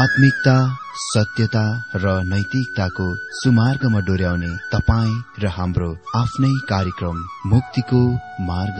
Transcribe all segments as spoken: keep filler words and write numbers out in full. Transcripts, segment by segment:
आत्मिकता, सत्यता र नैतिकताको सुमार्गमा डोर्याउने तपाईँ र हाम्रो आफ्नै कार्यक्रम मुक्तिको मार्ग।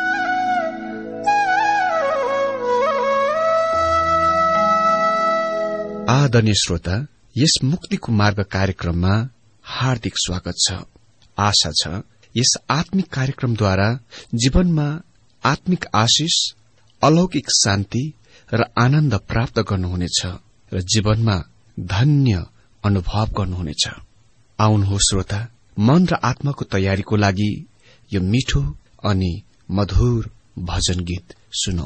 आदरणीय श्रोता, यस मुक्तिको मार्ग कार्यक्रममा हार्दिक स्वागत छ। आशा छ यस आत्मिक कार्यक्रमद्वारा जीवनमा आत्मिक आशिष, अलौकिक शान्ति र आनन्द प्राप्त गर्नुहुनेछ र जीवनमा धन्य अनुभव गर्नुहुनेछ। आउनुहोस् श्रोता, मन र आत्माको तयारीको लागि यो मिठो अनि मधुर भजन गीत सुनौ।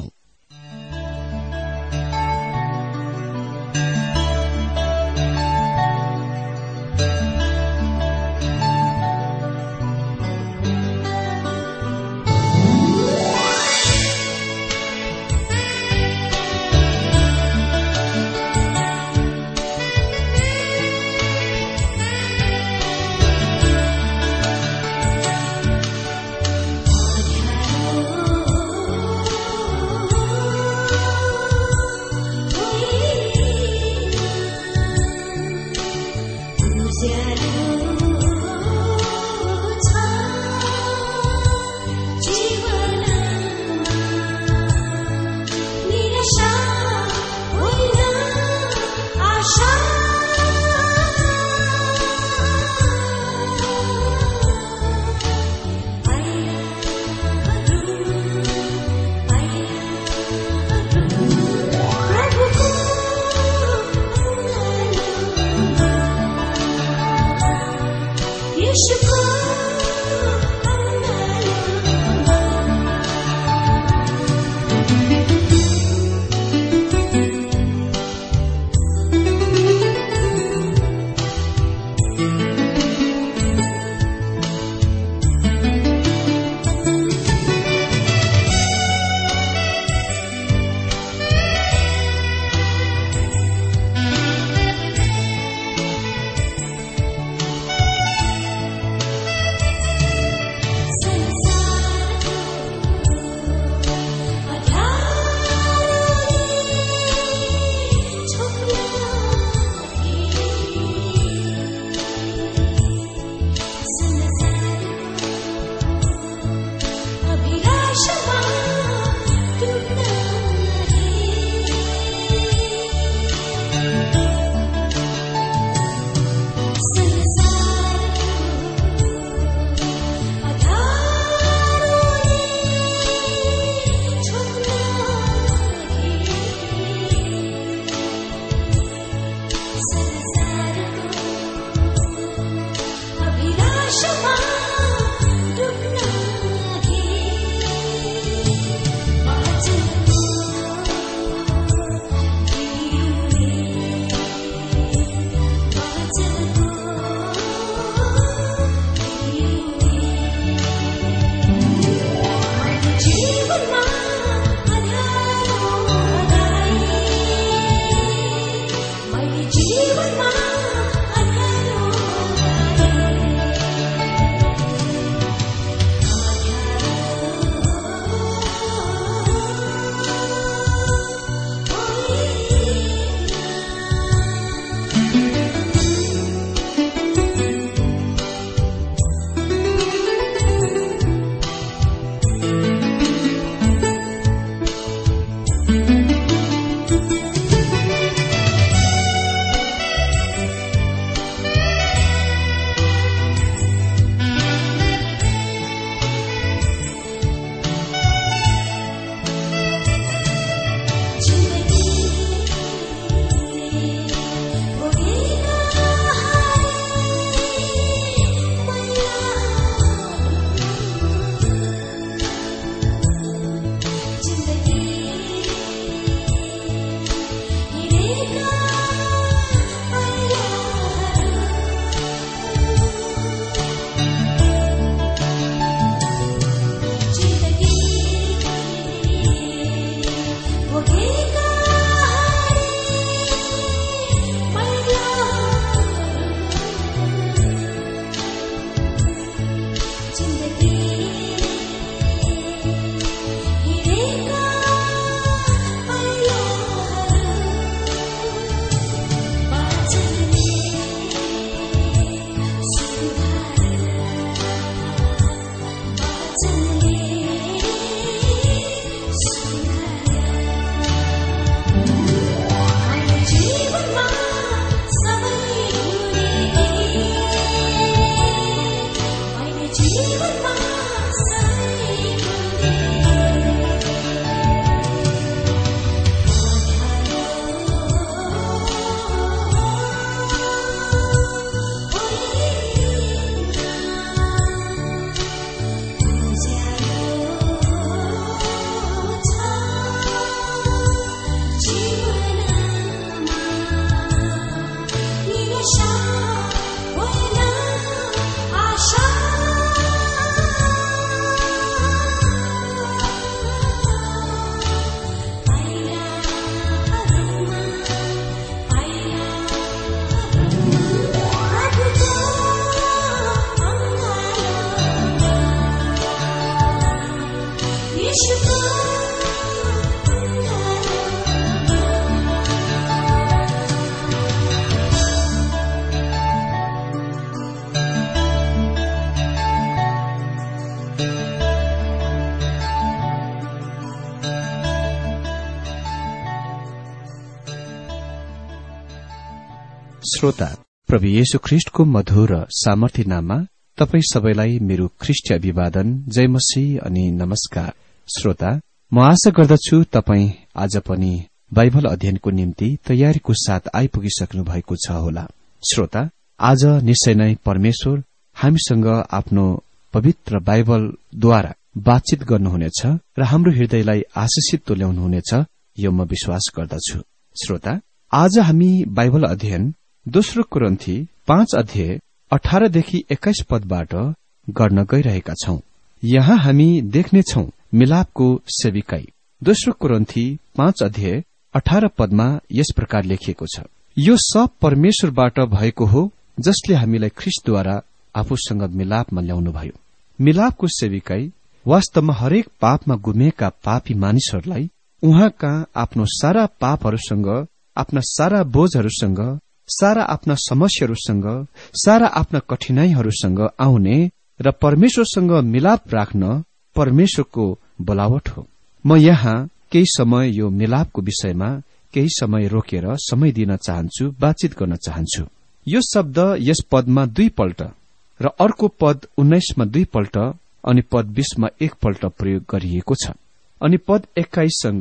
श्रोता, प्रभु येशू ख्रिस्टको मधुर र सामर्थ्य नाममा तपाई सबैलाई मेरो ख्रिस्टीय अभिवादन, जय मसीह अनि नमस्कार। श्रोता, म आशा गर्दछु तपाई आज पनि बाइबल अध्ययनको निम्ति तयारीको साथ आइपुगिसक्नु भएको छ होला। श्रोता, आज निश्चय नै परमेश्वर हामीसँग आफ्नो पवित्र बाइबलद्वारा बातचित गर्नुहुनेछ र हाम्रो हृदयलाई आशिषित तुल्याउनुहुनेछ, यो म विश्वास गर्दछु। श्रोता, आज हामी बाइबल अध्ययन दोस्रो कोरिन्थी पाँच अध्याय अठारदेखि एक्काइस पदबाट गर्न गइरहेका छौं। यहाँ हामी देख्नेछौ मिलापको सेविकाई। दोस्रो कोरिन्थी पाँच अध्याय अठार पदमा यस प्रकार लेखिएको छ, यो सब परमेश्वरबाट भएको हो, जसले हामीलाई ख्रिस्टद्वारा आफूसँग मिलापमा ल्याउनुभयो। मिलापको सेविकाई वास्तवमा हरेक पापमा गुमेका पापी मानिसहरूलाई उहाँका आफ्नो सारा पापहरूसँग, आफ्ना सारा बोझहरूसँग, सारा आफ्ना समस्याहरूसँग, सारा आफ्ना कठिनाईहरूसँग आउने र परमेश्वरसँग मिलाप राख्न परमेश्वरको बोलावट हो। म यहाँ केही समय यो मिलापको विषयमा केही समय रोकेर समय दिन चाहन्छु, बातचित गर्न चाहन्छु। यो शब्द यस पदमा दुईपल्ट र अर्को पद उन्नाइसमा दुईपल्ट अनि पद बीसमा एकपल्ट प्रयोग गरिएको छ, अनि पद एक्काइससँग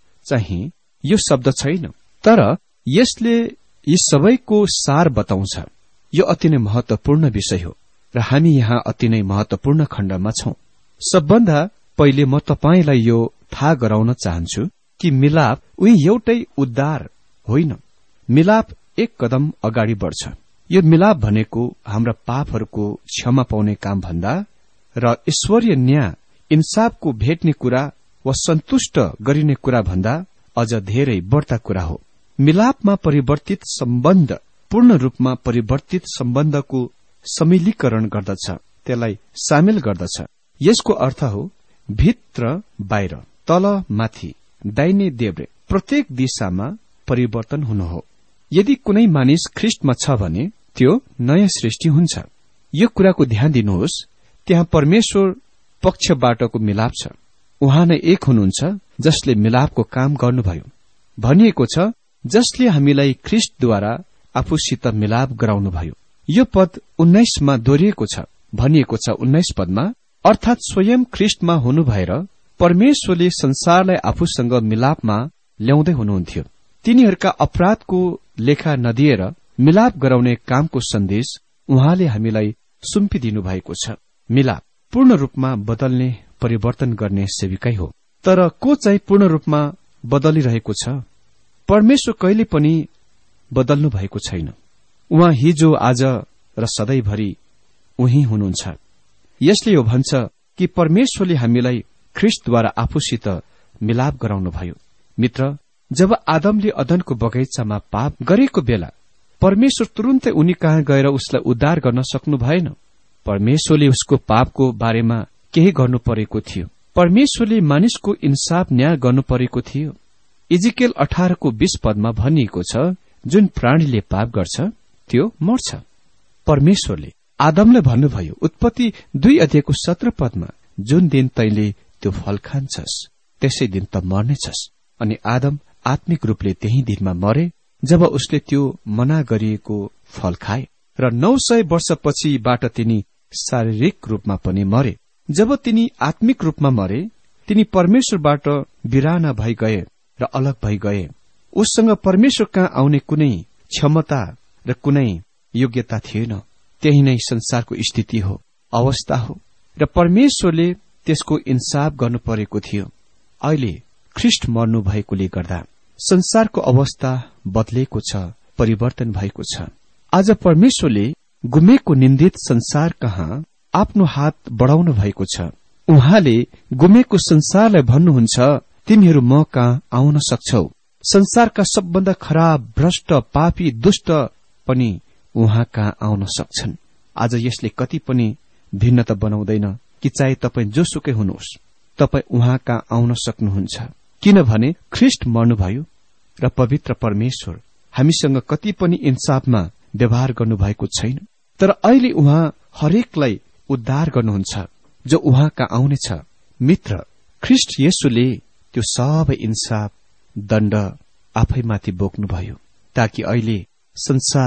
चाहिँ यो शब्द छैन, तर यसले यी सबैको सार बताउँछ। यो अति नै महत्वपूर्ण विषय हो र हामी यहाँ अति नै महत्वपूर्ण खण्डमा छौं। सबभन्दा पहिले म तपाईंलाई यो थाहा गराउन चाहन्छु कि मिलाप उही एउटै उद्धार होइन, मिलाप एक कदम अगाडि बढ्छ। यो मिलाप भनेको हाम्रा पापहरूको क्षमा पाउने काम भन्दा र ईश्वरीय न्याय इन्साफको भेट्ने कुरा वा सन्तुष्ट गरिने कुरा भन्दा अझ धेरै बढ्ता कुरा हो। मिलापमा परिवर्तित सम्बन्ध पूर्ण रूपमा परिवर्तित सम्बन्धको सम्मिलीकरण गर्दछ, त्यसलाई सामेल गर्दछ। यसको अर्थ हो भित्र बाहिर, तल माथि, दाहिने देब्रे, प्रत्येक दिशामा परिवर्तन हुनु हो। यदि कुनै मानिस ख्रिस्टमा छ भने त्यो नयाँ सृष्टि हुन्छ। यो कुराको ध्यान दिनुहोस्, त्यहाँ परमेश्वर पक्षबाटको मिलाप छ। उहाँ नै एक हुनुहुन्छ जसले मिलापको काम गर्नुभयो। भनिएको छ जसले हामीलाई ख्रिस्टद्वारा आफूसित मिलाप गराउनुभयो। यो पद उन्नाइसमा दोहोरिएको छ। भनिएको छ उन्नाइस पदमा, अर्थात स्वयं ख्रिस्टमा हुनु भएर परमेश्वरले संसारलाई आफूसँग मिलापमा ल्याउँदै हुनुहुन्थ्यो। तिनीहरूका अपराधको लेखा नदिएर मिलाप गराउने कामको सन्देश उहाँले हामीलाई सुम्पिदिनु भएको छ। मिलाप पूर्ण रूपमा बदल्ने, परिवर्तन गर्ने सेविकाई हो। तर को चाहिँ पूर्ण रूपमा बदलिरहेको छ? परमेश्वर कहिले पनि बदल्नु भएको छैन। उहाँ हिजो, आज र सधैँभरि उही हुनुहुन्छ। यसले यो भन्छ कि परमेश्वरले हामीलाई ख्रिस्टद्वारा आफूसित मिलाप गराउनुभयो। मित्र, जब आदमले अदनको बगैँचामा पाप गरेको बेला परमेश्वर तुरुन्तै उनी कहाँ गएर उसलाई उद्धार गर्न सक्नु भएन। परमेश्वरले उसको पापको बारेमा केही गर्नु परेको थियो। परमेश्वरले मानिसको इन्साफ न्याय गर्नु परेको थियो। इजिकेल अठारको बीस पदमा भनिएको छ, जुन प्राणीले पाप गर्छ त्यो मर्छ। परमेश्वरले आदमलाई भन्नुभयो उत्पत्ति दुई अध्यायको सत्र पदमा, जुन दिन तैले त्यो फल खान्छस् त्यसै दिन त मर्नेछस्। अनि आदम आत्मिक रूपले त्यही दिनमा मरे जब उसले त्यो मना गरिएको फल खाए, र नौ सय वर्षपछिबाट तिनी शारीरिक रूपमा पनि मरे। जब तिनी आत्मिक रूपमा मरे, तिनी परमेश्वरबाट बिराना भई गए र अलग भई गए। उससँग परमेश्वर कहाँ आउने कुनै क्षमता र कुनै योग्यता थिएन। त्यही नै संसारको स्थिति हो, अवस्था हो, र परमेश्वरले त्यसको इन्साफ गर्नु परेको थियो। अहिले ख्रिस्ट मर्नु भएकोले गर्दा संसारको अवस्था बदलेको छ, परिवर्तन भएको छ। आज परमेश्वरले गुमेको निन्दित संसार कहाँ आफ्नो हात बढाउनु भएको छ। उहाँले गुमेको संसारलाई भन्नुहुन्छ, तिमीहरू म कहाँ आउन सक्छौ। संसारका सबभन्दा खराब, भ्रष्ट, पापी, दुष्ट पनि उहाँ कहाँ आउन सक्छन्। आज यसले कति पनि भिन्नता बनाउँदैन कि चाहे तपाईँ जोसुकै हुनुहोस्, तपाईँ उहाँ कहाँ आउन सक्नुहुन्छ। किनभने ख्रिस्ट मर्नुभयो र पवित्र परमेश्वर हामीसँग कति पनि इन्साफमा व्यवहार गर्नुभएको छैन। तर अहिले उहाँ हरेकलाई उद्धार गर्नुहुन्छ जो उहाँ कहाँ आउनेछ। मित्र, ख्रिस्ट येशूले त्यो सबै इन्साफ, दण्ड आफैमाथि बोक्नुभयो, ताकि अहिले संसार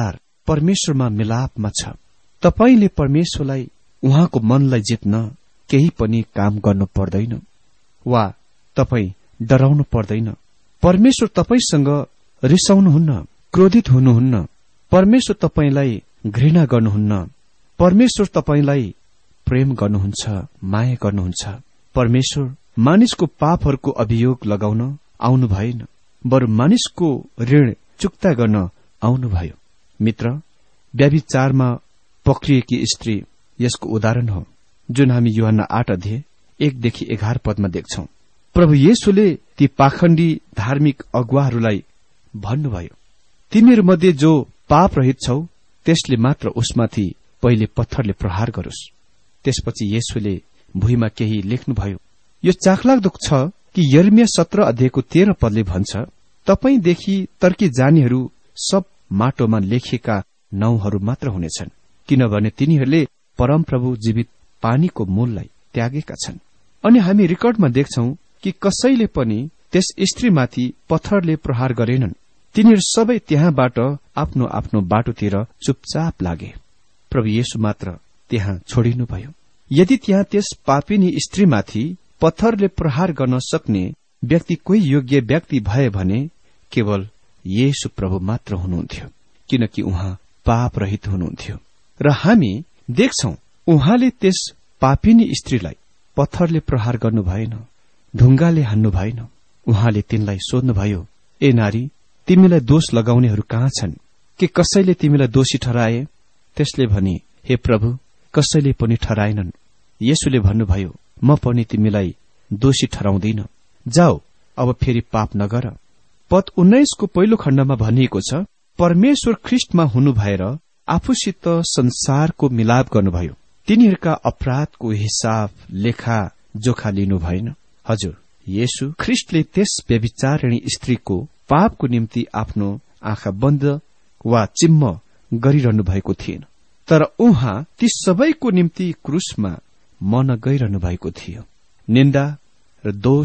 परमेश्वरमा मिलापमा छ। तपाईले परमेश्वरलाई उहाँको मनलाई जित्न केही पनि काम गर्नु पर्दैन वा तपाई डराउनु पर्दैन। परमेश्वर तपाईसँग रिसाउनुहुन्न, क्रोधित हुनुहुन्न। परमेश्वर तपाईलाई घृणा गर्नुहुन्न। परमेश्वर तपाईलाई प्रेम गर्नुहुन्छ, माया गर्नुहुन्छ। परमेश्वर मानिसको पापहरूको अभियोग लगाउन आउनु भएन, बरु मानिसको ऋण चुक्ता गर्न आउनुभयो। मित्र, व्यभिचारमा पक्रिएकी स्त्री यसको उदाहरण हो, जुन हामी यूहन्ना आठ अध्याय एकदेखि एघार पदमा देख्छौं। प्रभु येशूले ती पाखण्डी धार्मिक अगुवाहरूलाई भन्नुभयो, तिमीहरू मध्ये जो पाप रहित छौ त्यसले मात्र उसमाथि पहिले पत्थरले प्रहार गरोस्। त्यसपछि येशूले भुइँमा केही लेख्नुभयो। यो चाखलाग्दो छ कि यर्मिया सत्र अध्यायको तेह्र पदले भन्छ, तपाईदेखि तर्की जानेहरू सब माटोमा लेखिएका नाउँहरू मात्र हुनेछन्, किनभने तिनीहरूले परमप्रभु जीवित पानीको मूललाई त्यागेका छन्। अनि हामी रेकर्डमा देख्छौं कि कसैले पनि त्यस स्त्रीमाथि पत्थरले प्रहार गरेनन्। तिनीहरू सबै त्यहाँबाट आफ्नो आफ्नो बाटोतिर चुपचाप लागे। प्रभु येशू मात्र त्यहाँ छोडिनुभयो। यदि त्यहाँ त्यस पापिनी स्त्रीमाथि पत्थरले प्रहार गर्न सक्ने व्यक्ति कोही योग्य व्यक्ति भए भने केवल येशू प्रभु मात्र हुनुहुन्थ्यो, किनकि उहाँ पाप रहित हुनुहुन्थ्यो। र हामी देख्छौं उहाँले त्यस पापिनी स्त्रीलाई पत्थरले प्रहार गर्नु भएन, ढुङ्गाले हान्नु भएन। उहाँले तिनलाई सोध्नुभयो, ए नारी, तिमीलाई दोष लगाउनेहरू कहाँ छन्? के कसैले तिमीलाई दोषी ठहराए? त्यसले भने, हे प्रभु, कसैले पनि ठहराएनन्। येशूले भन्नुभयो, म पनि तिमीलाई दोषी ठहराउँदिन, जाऊ, अब फेरि पाप नगर। पद उन्नाइसको पहिलो खण्डमा भनिएको छ, परमेश्वर ख्रिस्टमा हुनु भएर आफूसित संसारको मिलाप गर्नुभयो। तिनीहरूका अपराधको हिसाब लेखा जोखा लिनु भएन। हजुर, येशू ख्रिस्टले त्यस व्यभिचारिणी स्त्रीको पापको निम्ति आफ्नो आँखा बन्द वा चिम्म गरिरहनु भएको थिएन, तर उहाँ ती सबैको निम्ति क्रुसमा मर्न गइरहनु भएको थियो। निन्दा र दोष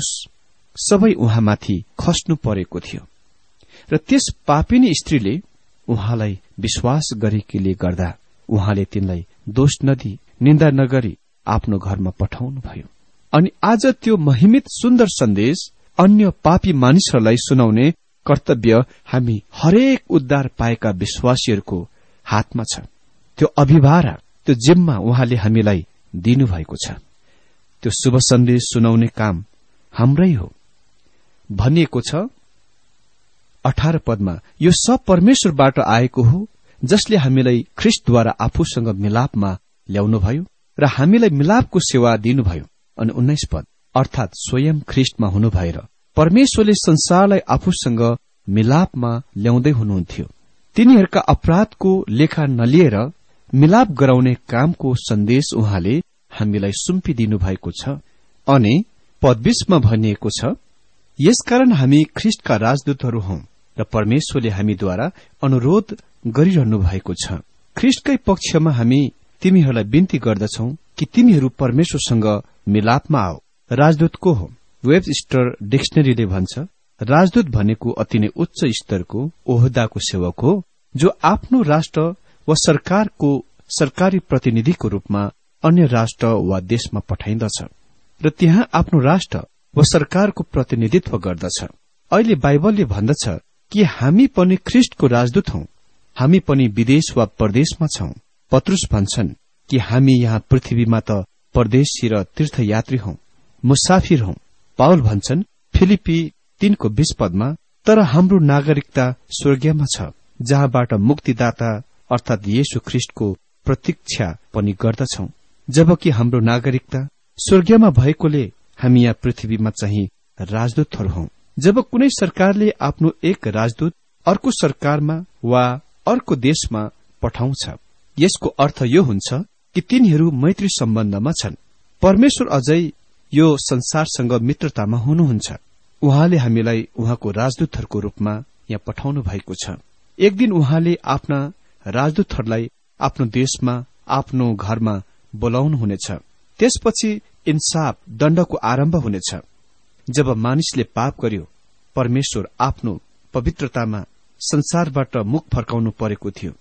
सबै उहाँमाथि खस्नु परेको थियो, र त्यस पापिनी स्त्रीले उहाँलाई विश्वास गरेकीले गर्दा उहाँले तिनलाई दोष नदी, निन्दा नगरी आफ्नो घरमा पठाउनुभयो। अनि आज त्यो महिमित सुन्दर सन्देश अन्य पापी मानिसहरूलाई सुनाउने कर्तव्य हामी हरेक उद्धार पाएका विश्वासीहरूको हातमा छ। त्यो अभिभार, त्यो जिम्मा उहाँले हामीलाई दिनुभएको छ। त्यो शुभ सन्देश सुनाउने काम हाम्रै हो। भनिएको छ अठार पदमा, यो सब परमेश्वरबाट आएको हो, जसले हामीलाई ख्रिस्टद्वारा आफूसँग मिलापमा ल्याउनुभयो र हामीलाई मिलापको सेवा दिनुभयो। अनि उन्नाइस पद, अर्थात स्वयं ख्रिस्टमा हुनु भएर परमेश्वरले संसारलाई आफूसँग मिलापमा ल्याउँदै हुनुहुन्थ्यो। तिनीहरूका अपराधको लेखा नलिएर मिलाप गराउने कामको सन्देश उहाँले हामीलाई सुम्पिदिनु भएको छ। अनि पद बीसमा भनिएको छ, यसकारण हामी ख्रिस्टका राजदूतहरू हौं र परमेश्वरले हामीद्वारा अनुरोध गरिरहनु भएको छ। ख्रिस्टकै पक्षमा हामी तिमीहरूलाई बिन्ती गर्दछौ कि तिमीहरू परमेश्वरसँग मिलापमा आओ। राजदूत को हो? वेबस्टर डिक्सनरीले भन्छ, राजदूत भनेको अति नै उच्च स्तरको ओहदाको सेवक हो, जो आफ्नो राष्ट्र वा सरकारको सरकारी प्रतिनिधिको रूपमा अन्य राष्ट्र वा देशमा पठाइन्दछ र त्यहाँ आफ्नो राष्ट्र वा सरकारको प्रतिनिधित्व गर्दछ। अहिले बाइबलले भन्दछ कि हामी पनि ख्रिस्टको राजदूत हौं, हामी पनि विदेश वा परदेशमा छौं। पत्रुस भन्छन् कि हामी यहाँ पृथ्वीमा त परदेशी र तीर्थयात्री हौं, मुसाफिर हौं। पाउल भन्छन् फिलिपी तीनको बीस पदमा, तर हाम्रो नागरिकता स्वर्गीयमा छ, जहाँबाट मुक्तिदाता अर्थात येशू ख्रिस्टको प्रतीक्षा पनि गर्दछौं। जबकि हाम्रो नागरिकता स्वर्गीयमा भएकोले हामी यहाँ पृथ्वीमा चाहिँ राजदूतहरू हौं। जब कुनै सरकारले आफ्नो एक राजदूत अर्को सरकारमा वा अर्को देशमा पठाउँछ, यसको अर्थ यो हुन्छ कि तिनीहरू मैत्री सम्बन्धमा छन्। परमेश्वर अझै यो संसारसँग मित्रतामा हुनुहुन्छ। उहाँले हामीलाई उहाँको राजदूतहरूको रूपमा यहाँ पठाउनु भएको छ। एक दिन उहाँले आफ्ना राजदूतहरूलाई आफ्नो देशमा, आफ्नो घरमा बोलाउनुहुनेछ। त्यसपछि इन्साफ, दण्डको आरम्भ हुनेछ। जब मानिसले पाप गर्यो, परमेश्वर आफ्नो पवित्रतामा संसारबाट मुख फर्काउनु परेको थियो।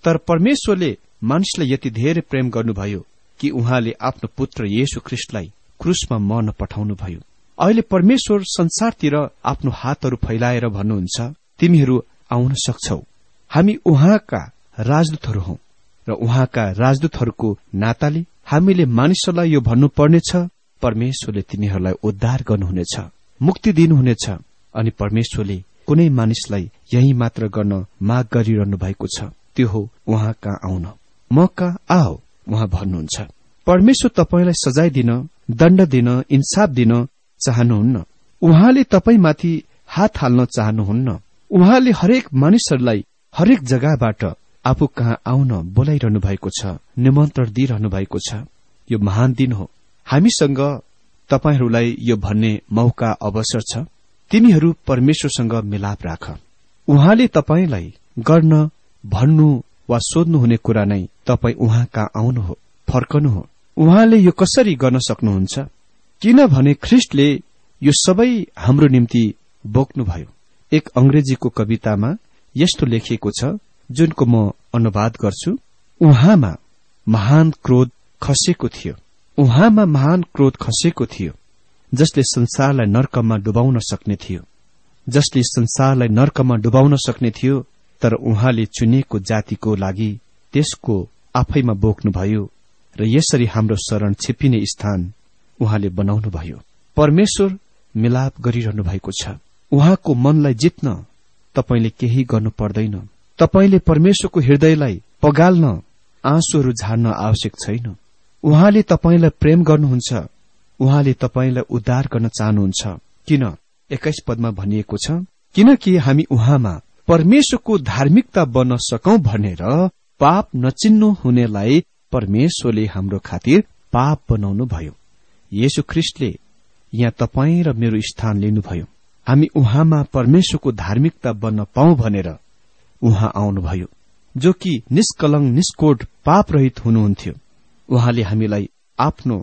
तर परमेश्वरले मानिसलाई यति धेरै प्रेम गर्नुभयो कि उहाँले आफ्नो पुत्र येशू ख्रिस्टलाई क्रुसमा मर्न पठाउनुभयो। अहिले परमेश्वर संसारतिर आफ्नो हातहरू फैलाएर भन्नुहुन्छ, तिमीहरू आउन सक्छौ। हामी उहाँका राजदूतहरू हौं र उहाँका राजदूतहरूको नाताले हामीले मानिसहरूलाई यो भन्नुपर्नेछ, परमेश्वरले तिमीहरूलाई उद्धार गर्नुहुनेछ, मुक्ति दिनुहुनेछ। अनि परमेश्वरले कुनै मानिसलाई यही मात्र गर्न माग गरिरहनु भएको छ, त्यो हो उहाँ कहाँ आउन, म कहाँ आओ उहाँ भन्नुहुन्छ। परमेश्वर तपाईलाई सजाय दिन, दण्ड दिन, इन्साफ दिन चाहनुहुन्न। उहाँले तपाईमाथि हात हाल्न चाहनुहुन्न। उहाँले हरेक मानिसहरूलाई हरेक जग्गाबाट आफू कहाँ आउन बोलाइरहनु भएको छ, निमन्त्रण दिइरहनु भएको छ। यो महान दिन हो। हामीसँग तपाईहरूलाई यो भन्ने मौका अवसर छ, तिमीहरू परमेश्वरसँग मिलाप राख। उहाँले तपाईलाई गर्न, भन्नु वा सोध्नु हुने कुरा नै तपाई उहाँ कहाँ आउनु हो, फर्कनु हो। उहाँले यो कसरी गर्न सक्नुहुन्छ? किनभने ख्रिस्टले यो सबै हाम्रो निम्ति बोक्नुभयो। एक अंग्रेजीको कवितामा यस्तो लेखिएको छ, जुनको म अनुवाद गर्छु। उहाँमा महान क्रोध खसेको थियो, उहाँमा महान क्रोध खसेको थियो, जसले संसारलाई नर्कमा डुबाउन सक्ने थियो, जसले संसारलाई नर्कमा डुबाउन सक्ने थियो। तर उहाँले चुनिएको जातिको लागि त्यसको आफैमा बोक्नुभयो र यसरी हाम्रो शरण छिपिने स्थान उहाँले बनाउनुभयो। परमेश्वर मिलाप गरिरहनु भएको छ। उहाँको मनलाई जित्न तपाईले केही गर्नु पर्दैन। तपाईले परमेश्वरको हृदयलाई पगाल्न, आँसुहरू झार्न आवश्यक छैन। उहाँले तपाईलाई प्रेम गर्नुहुन्छ, उहाँले तपाईलाई उद्धार गर्न चाहनुहुन्छ। किन? एक्काइस पदमा भनिएको छ, किनकि हामी उहाँमा परमेश्वरको धार्मिकता बन्न सकौं भनेर पाप नचिन्नु हुनेलाई परमेश्वरले हाम्रो खातिर पाप बनाउनु भयो। येशू ख्रिस्टले यहाँ तपाईं र मेरो स्थान लिनुभयो। हामी उहाँमा परमेश्वरको धार्मिकता बन्न पाऊँ भनेर उहाँ आउनुभयो, जो कि निष्कलंक निष्कोट पाप रहित हुनुहुन्थ्यो। उहाँले हामीलाई आफ्नो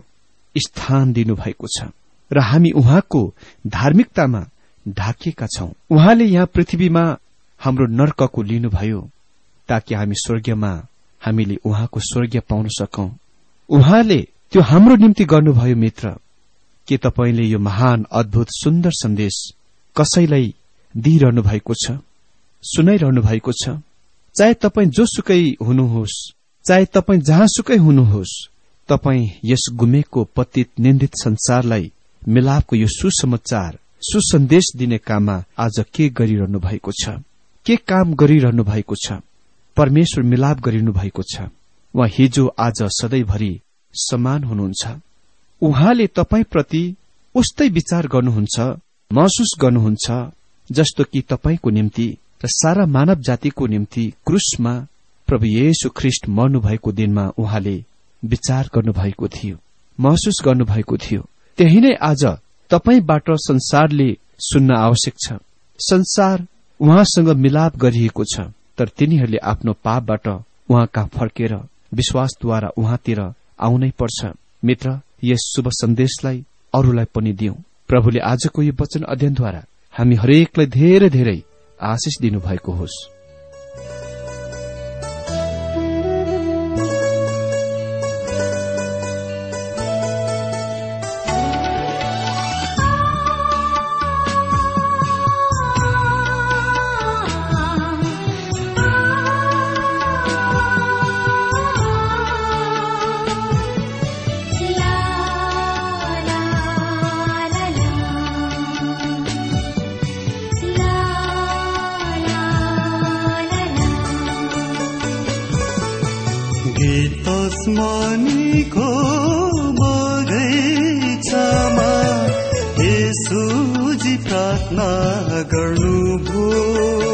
स्थान दिनुभएको छ र हामी उहाँको धार्मिकतामा ढाकिएका छौं। उहाँले यहाँ पृथ्वीमा हाम्रो नर्कको लिनुभयो ताकि हामी स्वर्गमा हामीले उहाँको स्वर्ग पाउन सकौं। उहाँले त्यो हाम्रो निम्ति गर्नुभयो। मित्र, के तपाईले यो महान अद्भुत सुन्दर सन्देश कसैलाई दिइरहनु भएको छ, सुनाइरहनु भएको छ? चाहे तपाईं जोसुकै हुनुहोस्, चाहे तपाईं जहाँसुकै हुनुहोस्, तपाईं यस गुमेको पतित निन्दित संसारलाई मिलापको यो सुसमाचार, सुसन्देश दिने काममा आज के गरिरहनु भएको छ? के काम गरिरहनु भएको छ? परमेश्वर मिलाप गरिरहनु भएको छ। उहाँ हिजो आज सधैँभरि समान हुनुहुन्छ। उहाँले तपाईप्रति उस्तै विचार गर्नुहुन्छ, महसुस गर्नुहुन्छ, जस्तो कि तपाईको निम्ति र सारा मानव जातिको निम्ति क्रुसमा प्रभु येशू ख्रिस्ट मर्नु भएको दिनमा उहाँले विचार गर्नुभएको थियो, महसुस गर्नुभएको थियो। त्यही नै आज तपाईबाट संसारले सुन्न आवश्यक छ। संसार उहाँसँग मिलाप गरिएको छ, तर तिनीहरूले आफ्नो पापबाट उहाँ कहाँ फर्केर विश्वासद्वारा उहाँतिर आउनै पर्छ। मित्र, यस शुभ सन्देशलाई अरूलाई पनि दिउँ। प्रभुले आजको यो वचन अध्ययनद्वारा हामी हरेकलाई धेरै धेरै आशिष दिनुभएको होस्। आसमानीको बगैँचामा येशूजी प्रार्थना गर्नुभयो।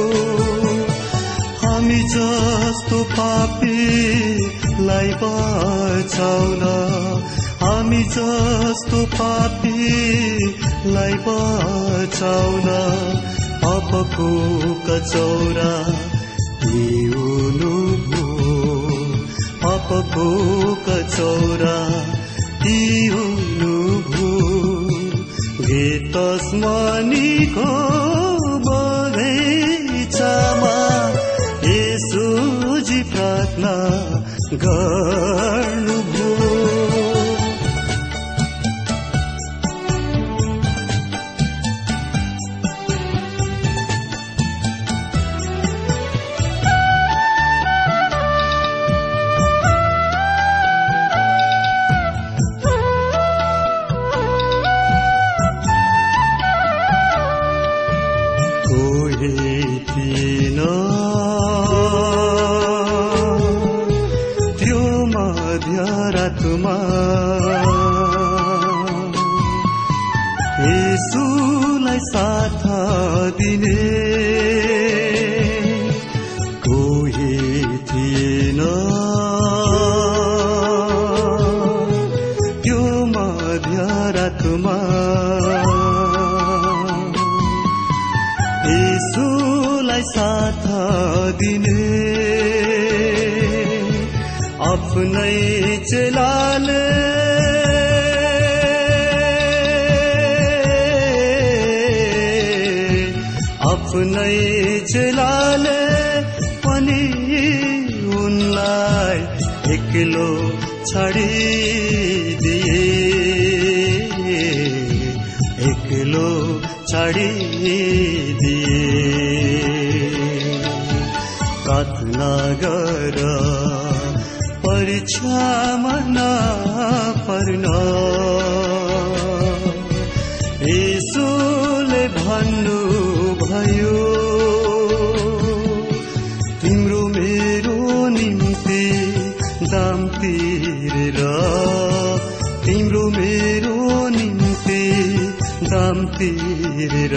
हामी जस्तो पापीलाई बचाउन, हामी जस्तो पापीलाई बचाउन पापको कचौरा लिउनुभयो। पापको कचौरा लिउनुभयो। गीत आसमानीको बगैँचामा येशूजी प्रार्थना प्रार्थना गर्नुभयो। येशूलाई साथ दिने कोही थिएन, त्यो मध्यरातमा येशूलाई साथ दिने आफ्नै चेलाले आफ्नै चेलाले पनि उनलाई एक्लो छाडिदिए, एक्लो छाडिदिए। प्रार्थना गर परीक्षामा नपर्न, येशूले भन्नु भयो तिम्रो मेरो निम्ति दाम तिरेर, तिम्रो मेरो निम्ति दाम तिरेर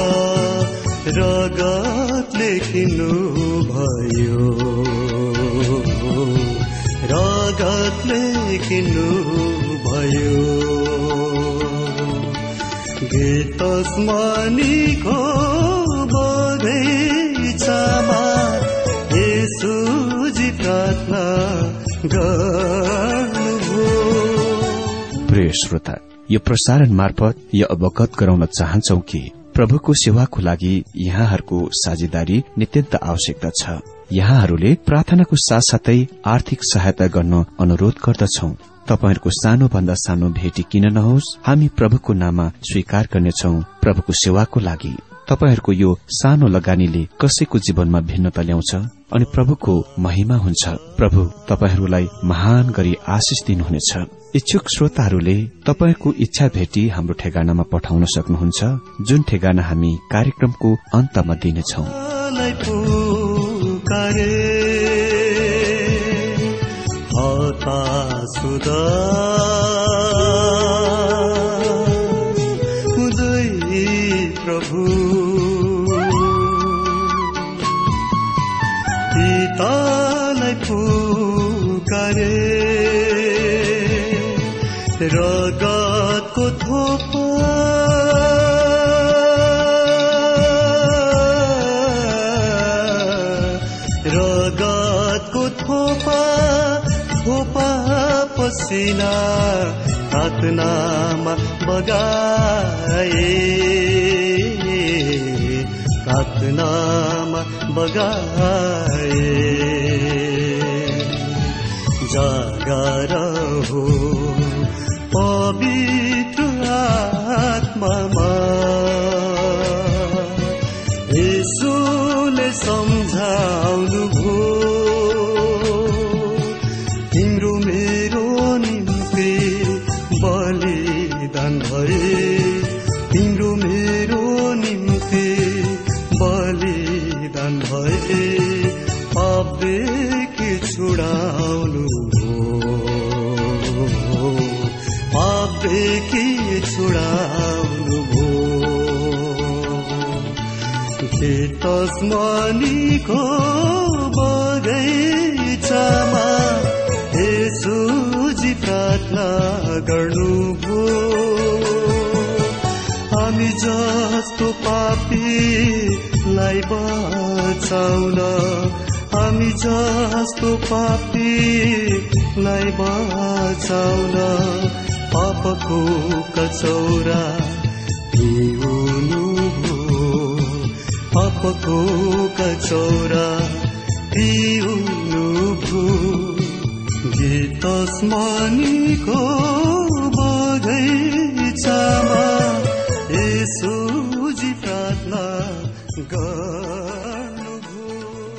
रगतले किन्नु भयो, रगतले किन्नु भयो। गेतस्मनीको बगैँचामा येशूजी प्रार्थना गर्नुभयो। प्रिय श्रोता, यो प्रसारण मार्फत यो अवगत गराउन चाहन्छौ कि प्रभुको सेवाको लागि यहाँहरूको साझेदारी नित्यन्त आवश्यकता छ। यहाँहरूले प्रार्थनाको साथसाथै आर्थिक सहायता गर्न अनुरोध गर्दछौ। तपाईहरूको सानो भन्दा सानो भेटी किन नहोस्, हामी प्रभुको नाममा स्वीकार गर्नेछौ। प्रभुको सेवाको लागि तपाईहरूको यो सानो लगानीले कसैको जीवनमा भिन्नता ल्याउँछ अनि प्रभुको महिमा हुन्छ। प्रभु तपाईहरूलाई महान गरी आशिष दिनुहुनेछ। इच्छुक श्रोताहरूले तपाईहरूको इच्छा भेटी हाम्रो ठेगानामा पठाउन सक्नुहुन्छ, जुन ठेगाना हामी कार्यक्रमको अन्तमा दिनेछौ। प्रभु पितालाई पुकारे, रगतको थोपा रगतको थोपा थोपा पसिना प्रार्थनामा बगाए, प्रार्थनामा बगाए। जागर हो पवित्र आत्मामा, येशूले सम्झाउनु भो तिम्रो मेरो निम्ति बलिदान भए, तिम्रो मेरो निम्ति बलिदान भए। पापदेखि छुडाउनु भो, पापदेखि छुडाउनु भो। गेतस्मनीको बगैँचामा येशूजी प्रार्थना गर्नुभयो। हामी जस्तो पापीलाई बचाउन, हामी जस्तो पापीलाई बचाउन पापको कचौरा पिउनु भो, पापको कचौरा पिउनुभो गीत आसमानीको बगैँचामा यसोजी प्रार्थना गर्नुभो।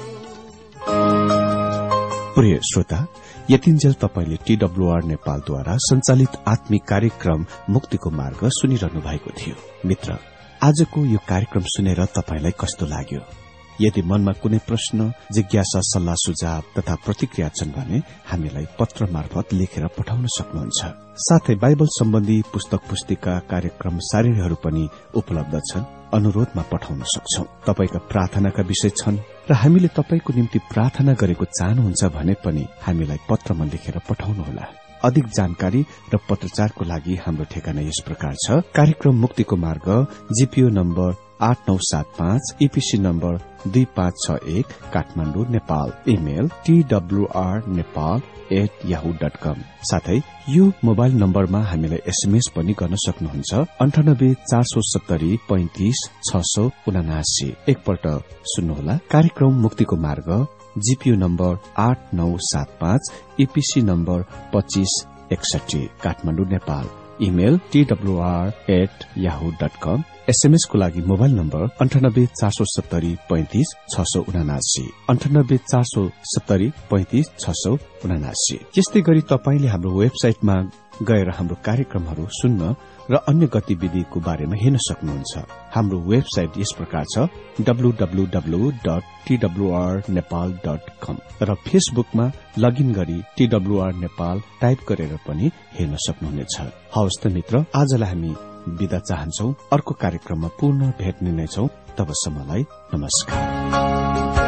प्रिय श्रोता, यतिन्जेल तपाईले टीडब्ल्यूआर नेपालद्वारा संचालित आत्मिक कार्यक्रम मुक्तिको मार्ग सुनिरहनु भएको थियो। मित्र, आजको यो कार्यक्रम सुनेर तपाईलाई कस्तो लाग्यो? यदि मनमा कुनै प्रश्न, जिज्ञासा, सल्लाह सुझाव तथा प्रतिक्रिया छन् भने हामीलाई पत्र मार्फत लेखेर पठाउन सक्नुहुन्छ। साथै बाइबल सम्बन्धी पुस्तक पुस्तिका, कार्यक्रम सारिहरू पनि उपलब्ध छन्, अनुरोधमा पठाउन सक्छौं। तपाईका प्रार्थनाका विषय छन् र हामीले तपाईको निम्ति प्रार्थना गरेको चाहनुहुन्छ भने पनि हामीलाई पत्रमा लेखेर पठाउनुहोला। अधिक जानकारी र पत्रचारको लागि हाम्रो ठेगाना यस प्रकार छ। कार्यक्रम मुक्तिको मार्ग, जीपीओ नम्बर आठ नौ सात पाँच, ईपीसी नम्बर दुई पाँच छ एक, Kathmandu, Nepal. Email TWR Nepal at Yahoo dot com. साथै यो मोबाइल नम्बरमा हामीलाई एसएमएस पनि गर्न सक्नुहुन्छ। अन्ठानब्बे चार सौ सत्तरी पैंतिस छ सौ उनासी। एकपल्ट सुन्नुहोला। कार्यक्रम मुक्तिको मार्ग, जीपीओ नम्बर आठ नौ सात पाँच, ईपीसी नम्बर पच्चीस एकसठी, Kathmandu, Nepal. Email TWR at Yahoo dot com. SMS को लागि मोबाइल नम्बर अन्ठानब्बे चार सौ सत्तरी पैंतिस छ सौ उनासी, अन्ठानब्बे चार सौ सत्तरी पैंतिस छ सौ उनासी। यस्तै गरी तपाईले हाम्रो वेबसाइटमा गएर हाम्रो कार्यक्रमहरू सुन्न र अन्य गतिविधिको बारेमा हेर्न सक्नुहुन्छ। हाम्रो वेबसाइट यस प्रकार छ, W W W dot TWR Nepal dot com, र फेसबुकमा लगइन गरी टीडब्ल्यूआर नेपाल टाइप गरेर पनि हेर्न सक्नुहुनेछ। हवस् त मित्र, आजलाई हामी बिदा चाहन्छौ। अर्को कार्यक्रममा पुनः भेट्ने नै छौं। तबसम्मलाई नमस्कार।